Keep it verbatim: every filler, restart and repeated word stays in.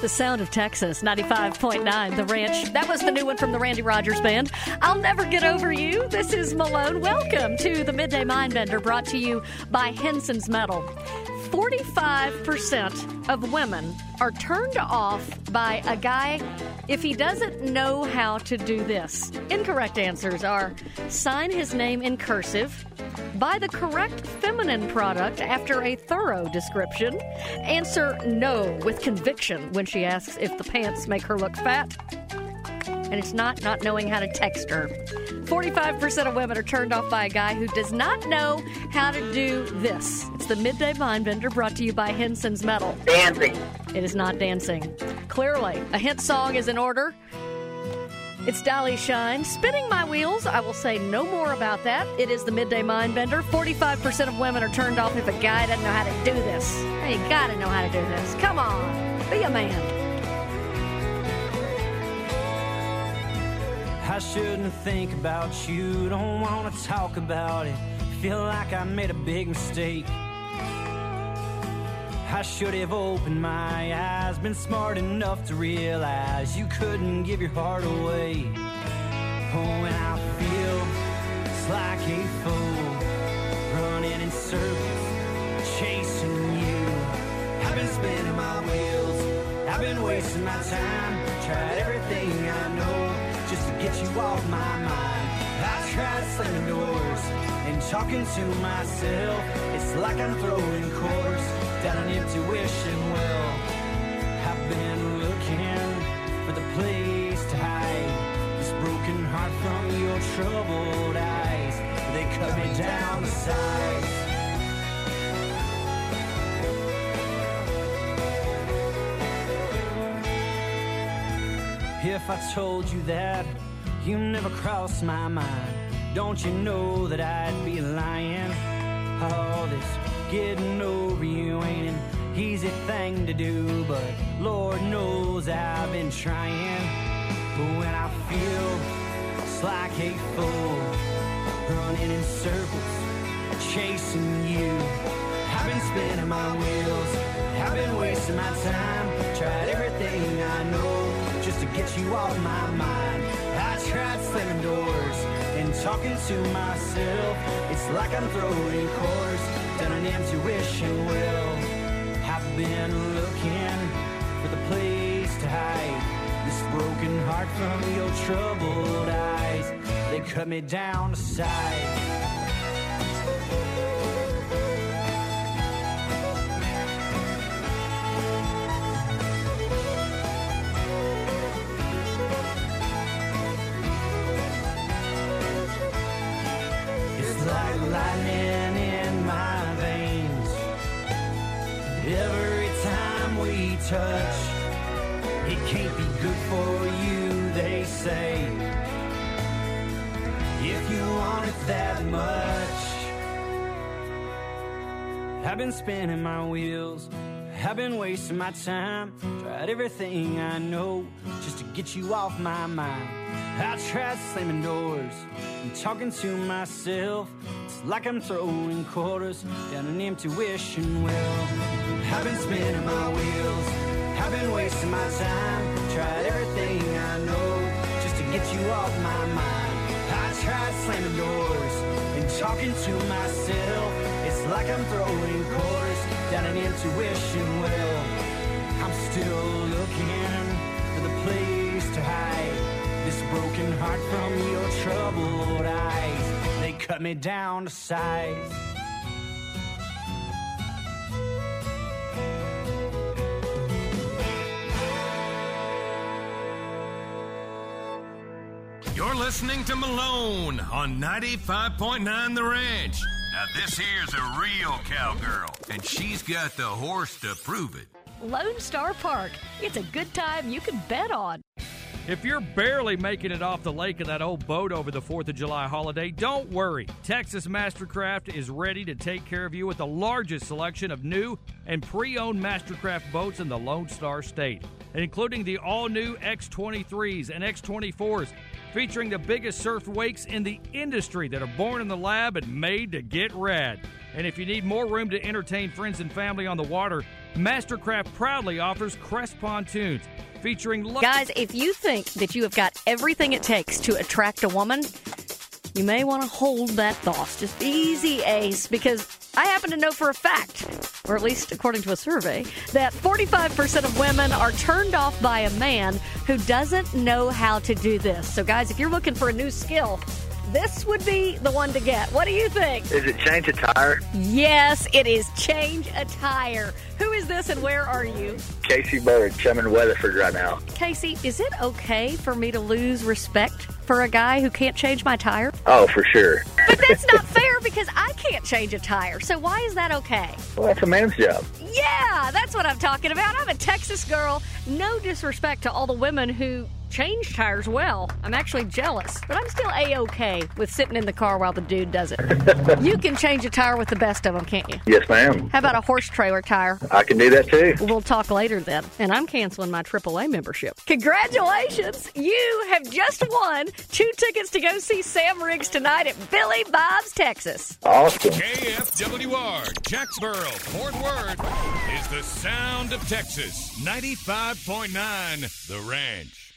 The sound of Texas, ninety-five point nine, The Ranch. That was the new one from the Randy Rogers Band. I'll Never Get Over You. This is Malone. Welcome to the Midday Mindbender, brought to you by Henson's Metal. forty-five percent of women are turned off by a guy if he doesn't know how to do this. Incorrect answers are sign his name in cursive, buy the correct feminine product after a thorough description, answer no with conviction when she asks if the pants make her look fat, and it's not not knowing how to text her. forty-five percent of women are turned off by a guy who does not know how to do this. It's the Midday Mindbender, brought to you by Henson's Metal. Dancing. It is not dancing. Clearly, a hint song is in order. It's Dolly Shine. Spinning My Wheels. I will say no more about that. It is the Midday Mindbender. forty-five percent of women are turned off if a guy doesn't know how to do this. Hey, you gotta know how to do this. Come on. Be a man. I shouldn't think about you, don't want to talk about it. Feel like I made a big mistake. I should have opened my eyes, been smart enough to realize you couldn't give your heart away. Oh, and I feel it's like a fool, running in circles, chasing you. I've been spinning my wheels, I've been wasting my time, tried everything I know just to get you off my mind. I tried slamming doors and talking to myself. It's like I'm throwing quarters down an empty wishing well. I've been looking for the place to hide this broken heart from your troubled eyes. They cut me down to size. If I told you that you never crossed my mind, don't you know that I'd be lying? All this getting over you ain't an easy thing to do, but Lord knows I've been trying. But when I feel it's like a fool, running in circles, chasing you, I've been spinning my wheels, I've been wasting my time, tried everything I know just to get you off my mind. I tried slamming doors and talking to myself. It's like I'm throwing quarters down an empty wishing well. I've been looking for the place to hide this broken heart from your troubled eyes. They cut me down to size. Like lightning in my veins. Every time we touch, it can't be good for you, they say. If you want it that much. I've been spinning my wheels, I've been wasting my time, tried everything I know just to get you off my mind. I tried slamming doors and talking to myself. It's like I'm throwing quarters down an empty wishing well. I've been spinning my wheels, I've been wasting my time, tried everything I know just to get you off my mind. I tried slamming doors and talking to myself. It's like I'm throwing quarters down an empty wishing well. I'm still looking for the place to hide this broken heart from your troubled eyes. They cut me down to size. You're listening to Malone on ninety-five point nine The Ranch. Now this here's a real cowgirl, and she's got the horse to prove it. Lone Star Park. It's a good time you can bet on. If you're barely making it off the lake in that old boat over the fourth of July holiday, don't worry. Texas Mastercraft is ready to take care of you with the largest selection of new and pre-owned Mastercraft boats in the Lone Star State, including the all-new X twenty-threes and X twenty-fours, featuring the biggest surf wakes in the industry that are born in the lab and made to get rad. And if you need more room to entertain friends and family on the water, Mastercraft proudly offers Crest pontoons featuring... Lo- Guys, if you think that you have got everything it takes to attract a woman, you may want to hold that thought. Just easy, Ace, because I happen to know for a fact, or at least according to a survey, that forty-five percent of women are turned off by a man who doesn't know how to do this. So, guys, if you're looking for a new skill, this would be the one to get. What do you think? Is it change a tire? Yes, it is change a tire. Who is this and where are you? Casey Bird, I'm in Weatherford right now. Casey, is it okay for me to lose respect for a guy who can't change my tire? Oh, for sure. But that's not fair because I can't change a tire. So why is that okay? Well, that's a man's job. Yeah, that's what I'm talking about. I'm a Texas girl. No disrespect to all the women who change tires well. I'm actually jealous, but I'm still A-okay with sitting in the car while the dude does it. You can change a tire with the best of them, can't you? Yes, ma'am. How about a horse trailer tire? I can do that too. We'll talk later then. And I'm canceling my triple A membership. Congratulations! You have just won two tickets to go see Sam Riggs tonight at Billy Bob's, Texas. Awesome. K F W R, Jacksboro, Fort Worth is the sound of Texas. ninety-five point nine The Ranch.